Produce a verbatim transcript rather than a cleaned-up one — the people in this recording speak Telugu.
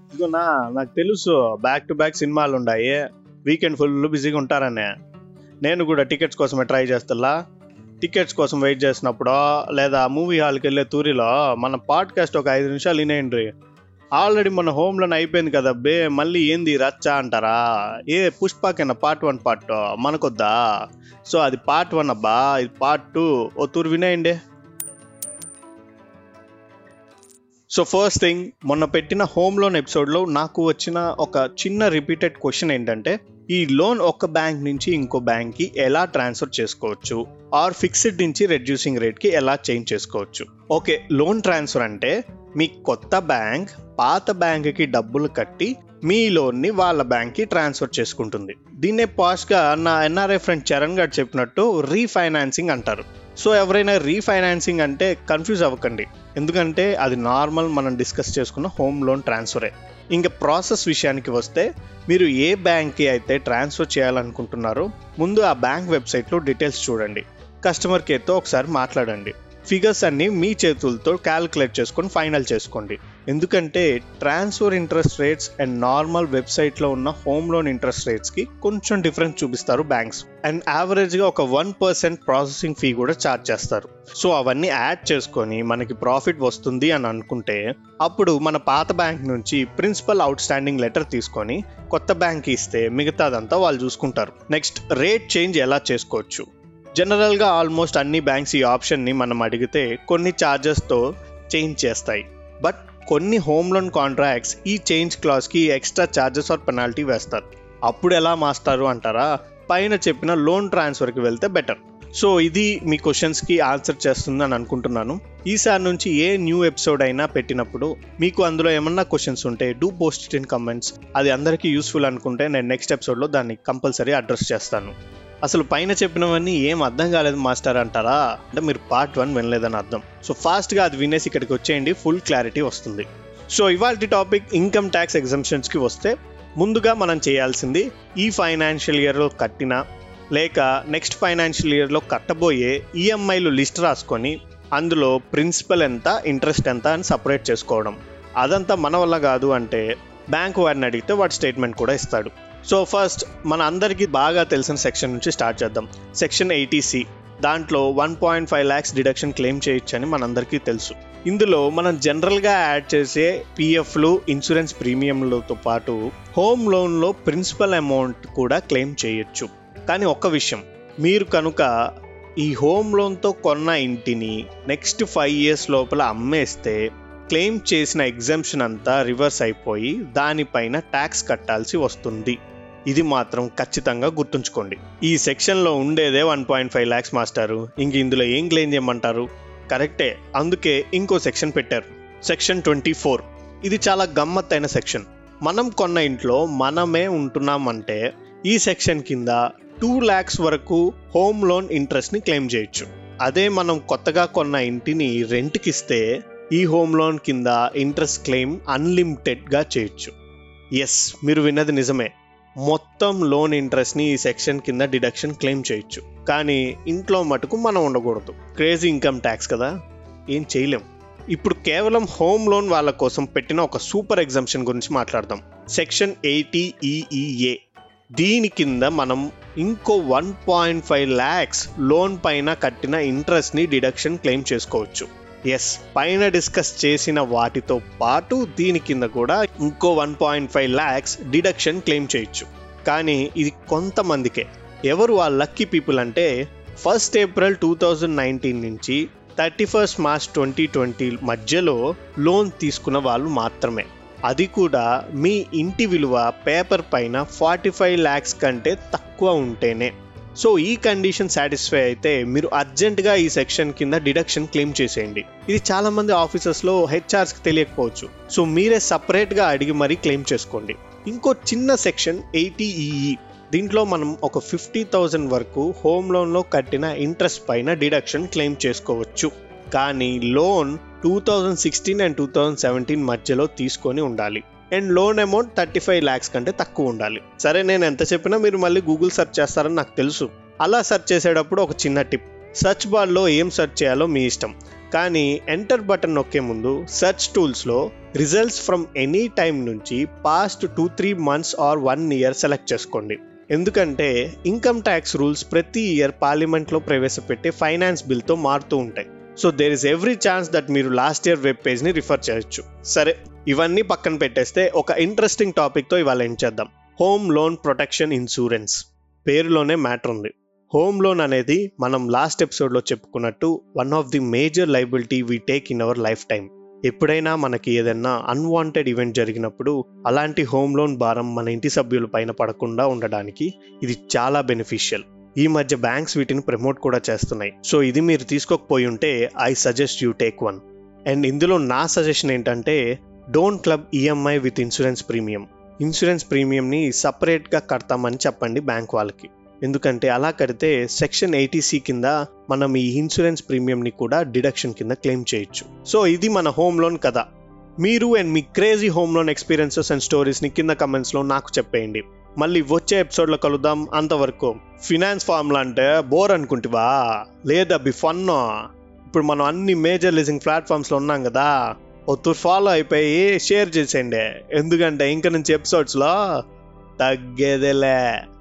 ఇదిగోనా నాకు తెలుసు బ్యాక్ టు బ్యాక్ సినిమాలు ఉన్నాయి, వీకెండ్ ఫుల్ బిజీగా ఉంటారనే. నేను కూడా టికెట్స్ కోసమే ట్రై చేస్తా. టికెట్స్ కోసం వెయిట్ చేసినప్పుడు లేదా మూవీ హాల్కి వెళ్ళే తూరిలో మన పాడ్కాస్ట్ ఒక ఐదు నిమిషాలు వినేయండి. ఆల్రెడీ మన హోమ్లోనే అయిపోయింది కదా బే, మళ్ళీ ఏంది రచ్చా అంటారా? ఏ పుష్పకైనా పార్ట్ వన్ పార్ట్ టూ మనకొద్దా? సో అది పార్ట్ వన్ అబ్బా, ఇది పార్ట్ టూ. ఓ తూరు వినేయండి. సో ఫస్ట్ థింగ్, మొన్న పెట్టిన హోమ్ లోన్ ఎపిసోడ్లో నాకు వచ్చిన ఒక చిన్న రిపీటెడ్ క్వశ్చన్ ఏంటంటే, ఈ లోన్ ఒక బ్యాంక్ నుంచి ఇంకో బ్యాంక్కి ఎలా ట్రాన్స్ఫర్ చేసుకోవచ్చు, ఆర్ ఫిక్స్డ్ నుంచి రెడ్యూసింగ్ రేట్కి ఎలా చేంజ్ చేసుకోవచ్చు. ఓకే, లోన్ ట్రాన్స్ఫర్ అంటే మీ కొత్త బ్యాంక్ పాత బ్యాంక్కి డబ్బులు కట్టి మీ లోన్ని వాళ్ళ బ్యాంక్కి ట్రాన్స్ఫర్ చేసుకుంటుంది. దీన్నే పాష్గా నా ఎన్ఆర్ఐ ఫ్రెండ్ చరణ్ గారు చెప్పినట్టు రీఫైనాన్సింగ్ అంటారు. సో ఎవరైనా రీఫైనాన్సింగ్ అంటే కన్ఫ్యూజ్ అవ్వకండి, ఎందుకంటే అది నార్మల్ మనం డిస్కస్ చేసుకున్న హోమ్ లోన్ ట్రాన్స్ఫరే. ఇంకా ప్రాసెస్ విషయానికి వస్తే, మీరు ఏ బ్యాంక్కి అయితే ట్రాన్స్ఫర్ చేయాలనుకుంటున్నారో ముందు ఆ బ్యాంక్ వెబ్సైట్లో డీటెయిల్స్ చూడండి, కస్టమర్ కేర్తో ఒకసారి మాట్లాడండి, ఫిగర్స్ అన్ని మీ చేతులతో క్యాలిక్యులేట్ చేసుకొని ఫైనల్ చేసుకోండి. ఎందుకంటే transfer interest rates and normal వెబ్సైట్లో ఉన్న హోమ్ లోన్ ఇంట్రెస్ట్ రేట్స్కి కొంచెం డిఫరెన్స్ చూపిస్తారు బ్యాంక్స్. అండ్ యావరేజ్గా ఒక వన్ పర్సెంట్ ప్రాసెసింగ్ ఫీ కూడా ఛార్జ్ చేస్తారు. సో అవన్నీ యాడ్ చేసుకొని మనకి ప్రాఫిట్ వస్తుంది అని అనుకుంటే, అప్పుడు మన పాత బ్యాంక్ నుంచి ప్రిన్సిపల్ అవుట్ స్టాండింగ్ లెటర్ తీసుకొని కొత్త బ్యాంక్కి ఇస్తే మిగతాదంతా వాళ్ళు చూసుకుంటారు. నెక్స్ట్, రేట్ చేంజ్ ఎలా చేసుకోవచ్చు. జనరల్గా ఆల్మోస్ట్ అన్ని బ్యాంక్స్ ఈ ఆప్షన్ని మనం అడిగితే కొన్ని ఛార్జెస్తో చేంజ్ చేస్తాయి. బట్ కొన్ని హోమ్ లోన్ కాంట్రాక్ట్స్ ఈ చేంజ్ క్లాస్కి ఎక్స్ట్రా ఛార్జెస్ ఆర్ పెనాల్టీ వేస్తారు. అప్పుడు ఎలా మాస్తారు అంటారా? పైన చెప్పిన లోన్ ట్రాన్స్ఫర్కి వెళ్తే బెటర్. సో ఇది మీ క్వశ్చన్స్కి ఆన్సర్ చేస్తుంది అని అనుకుంటున్నాను. ఈసారి నుంచి ఏ న్యూ ఎపిసోడ్ అయినా పెట్టినప్పుడు మీకు అందులో ఏమన్నా క్వశ్చన్స్ ఉంటే do post it in comments. అది అందరికీ యూస్ఫుల్ అనుకుంటే నేను నెక్స్ట్ ఎపిసోడ్లో దాన్ని కంపల్సరీ అడ్రస్ చేస్తాను. అసలు పైన చెప్పినవన్నీ ఏం అర్థం కాలేదు మాస్టర్ అంటారా? అంటే మీరు పార్ట్ వన్ వినలేదని అర్థం. సో ఫాస్ట్గా అది వినేసి ఇక్కడికి వచ్చేయండి, ఫుల్ క్లారిటీ వస్తుంది. సో ఇవాల్టి టాపిక్ ఇన్కమ్ ట్యాక్స్ ఎగ్జంప్షన్స్కి వస్తే, ముందుగా మనం చేయాల్సింది ఈ ఫైనాన్షియల్ ఇయర్లో కట్టిన లేక నెక్స్ట్ ఫైనాన్షియల్ ఇయర్లో కట్టబోయే ఈఎంఐలు లిస్ట్ రాసుకొని అందులో ప్రిన్సిపల్ ఎంత, ఇంట్రెస్ట్ ఎంత అని సపరేట్ చేసుకోవడం. అదంతా మన వల్ల కాదు అంటే బ్యాంక్ వాడిని అడిగితే వాడి స్టేట్మెంట్ కూడా ఇస్తాడు. సో ఫస్ట్ మన అందరికీ బాగా తెలిసిన సెక్షన్ నుంచి స్టార్ట్ చేద్దాం. సెక్షన్ ఎయిటీ సి, దాంట్లో one point five lakhs deduction claim చేయొచ్చు అని మనందరికీ తెలుసు. ఇందులో మనం జనరల్గా యాడ్ చేసే పిఎఫ్లు, ఇన్సూరెన్స్ ప్రీమియంలతో పాటు హోమ్ లోన్లో ప్రిన్సిపల్ అమౌంట్ కూడా క్లెయిమ్ చేయొచ్చు. కానీ ఒక్క విషయం, మీరు కనుక ఈ హోమ్ లోన్తో కొన్న ఇంటిని నెక్స్ట్ ఫైవ్ ఇయర్స్ లోపల అమ్మేస్తే క్లెయిమ్ చేసిన ఎగ్జంప్షన్ అంతా రివర్స్ అయిపోయి దానిపైన ట్యాక్స్ కట్టాల్సి వస్తుంది. ఇది మాత్రం ఖచ్చితంగా గుర్తుంచుకోండి. ఈ సెక్షన్లో ఉండేదే వన్ పాయింట్ ఫైవ్ ల్యాక్స్ మాస్టారు, ఇంక ఇందులో ఏం క్లెయిమ్ చేయమంటారు? కరెక్టే, అందుకే ఇంకో సెక్షన్ పెట్టారు, సెక్షన్ ట్వంటీ ఫోర్. ఇది చాలా గమ్మత్తైన సెక్షన్. మనం కొన్న ఇంట్లో మనమే ఉంటున్నామంటే ఈ సెక్షన్ కింద టూ ల్యాక్స్ వరకు హోమ్ లోన్ ఇంట్రెస్ట్ని క్లెయిమ్ చేయొచ్చు. అదే మనం కొత్తగా కొన్న ఇంటిని రెంట్కి ఇస్తే ఈ హోమ్ లోన్ కింద ఇంట్రెస్ట్ క్లెయిమ్ అన్లిమిటెడ్గా చేయొచ్చు. ఎస్, మీరు విన్నది నిజమే, మొత్తం లోన్ ఇంట్రెస్ట్ని ఈ సెక్షన్ కింద డిడక్షన్ క్లెయిమ్ చేయొచ్చు. కానీ ఇంట్లో మటుకు మనం ఉండకూడదు. క్రేజీ ఇన్కమ్ ట్యాక్స్ కదా, ఏం చేయలేం. ఇప్పుడు కేవలం హోమ్ లోన్ వాళ్ళ కోసం పెట్టిన ఒక సూపర్ ఎగ్జంప్షన్ గురించి మాట్లాడదాం. Section eighty EEA. దీని కింద మనం ఇంకో one point five lakhs loan పైన కట్టిన ఇంట్రెస్ట్ని డిడక్షన్ క్లెయిమ్ చేసుకోవచ్చు. ఎస్, పైన డిస్కస్ చేసిన వాటితో పాటు దీని కింద కూడా ఇంకో one point five lakhs deduction claim చేయొచ్చు. కానీ ఇది కొంతమందికే. ఎవరు ఆ లక్కీ పీపుల్ అంటే, first April two thousand nineteen నుంచి thirty first March twenty twenty మధ్యలో లోన్ తీసుకున్న వాళ్ళు మాత్రమే. అది కూడా మీ ఇంటి విలువ పేపర్ పైన ఫార్టీ ఫైవ్ ల్యాక్స్ కంటే తక్కువ ఉంటేనే. సో ఈ కండిషన్ సాటిస్ఫై అయితే మీరు అర్జెంటుగా ఈ సెక్షన్ కింద డిడక్షన్ క్లెయిమ్ చేసేయండి. ఇది చాలా మంది ఆఫీసర్స్లో హెచ్ఆర్స్కి తెలియకపోవచ్చు. సో మీరే సపరేట్గా అడిగి మరీ క్లెయిమ్ చేసుకోండి. ఇంకో చిన్న సెక్షన్ ఎయిటీ ఈఈ. దీంట్లో మనం ఒక ఫిఫ్టీ థౌజండ్ వరకు హోమ్ లోన్లో కట్టిన ఇంట్రెస్ట్ పైన డిడక్షన్ క్లెయిమ్ చేసుకోవచ్చు. కానీ loan two thousand sixteen and two thousand seventeen మధ్యలో తీసుకొని ఉండాలి. And loan amount thirty five lakhs కంటే తక్కువ ఉండాలి. సరే, నేను ఎంత చెప్పినా మీరు మళ్ళీ గూగుల్ సెర్చ్ చేస్తారని నాకు తెలుసు. అలా సెర్చ్ చేసేటప్పుడు ఒక చిన్న టిప్, సెర్చ్ బార్లో ఏం సెర్చ్ చేయాలో మీ ఇష్టం. కానీ ఎంటర్ బటన్ నొక్కే ముందు సెర్చ్ టూల్స్లో రిజల్ట్స్ ఫ్రమ్ ఎనీ టైం నుంచి past two three months or one year select చేసుకోండి. ఎందుకంటే ఇన్కమ్ ట్యాక్స్ రూల్స్ ప్రతి ఇయర్ పార్లమెంట్లో ప్రవేశపెట్టే ఫైనాన్స్ బిల్తో మారుతూ ఉంటాయి. So there is every chance that మీరు లాస్ట్ ఇయర్ వెబ్ పేజ్ని రిఫర్ చేయొచ్చు. సరే, ఇవన్నీ పక్కన పెట్టేస్తే ఒక ఇంట్రెస్టింగ్ టాపిక్తో ఇవాళ ఏం చేద్దాం. Home loan protection insurance. పేరులోనే మ్యాటర్ ఉంది. హోమ్ లోన్ అనేది మనం లాస్ట్ ఎపిసోడ్లో చెప్పుకున్నట్టు one of the major liability we take in our life time. ఎప్పుడైనా మనకి ఏదైనా అన్వాంటెడ్ ఈవెంట్ జరిగినప్పుడు అలాంటి హోమ్ లోన్ భారం మన ఇంటి సభ్యుల పైన పడకుండా ఉండడానికి ఇది చాలా బెనిఫిషియల్. ఈ మధ్య బ్యాంక్స్ వీటిని ప్రమోట్ కూడా చేస్తున్నాయి. సో ఇది మీరు తీసుకోకపోయి ఉంటే I suggest you take one. And ఇందులో నా సజెషన్ ఏంటంటే don't club EMI with insurance premium. Insurance ప్రీమియంని సపరేట్గా కడతామని చెప్పండి బ్యాంక్ వాళ్ళకి. ఎందుకంటే అలా కడితే సెక్షన్ ఎయిటీ సి కింద మనం ఈ ఇన్సూరెన్స్ ప్రీమియంని కూడా డిడక్షన్ కింద క్లెయిమ్ చేయొచ్చు. సో ఇది మన హోమ్ లోన్ కథ. మీరు అండ్ మీ crazy home loan experiences and స్టోరీస్ని కింద కమెంట్స్లో నాకు చెప్పేయండి. మళ్ళీ వచ్చే ఎపిసోడ్లో కలుద్దాం. అంతవరకు ఫినాన్స్ ఫార్ములా అంటే బోర్ అనుకుంటివా? లేదా బి ఫన్. ఇప్పుడు మనం అన్ని మేజర్ లీజింగ్ ప్లాట్ఫామ్స్లో ఉన్నాం కదా, ఒత్తు ఫాలో అయిపోయి షేర్ చేసేయండి. ఎందుకంటే ఇంక నుంచి ఎపిసోడ్స్లో తగ్గేదేలే.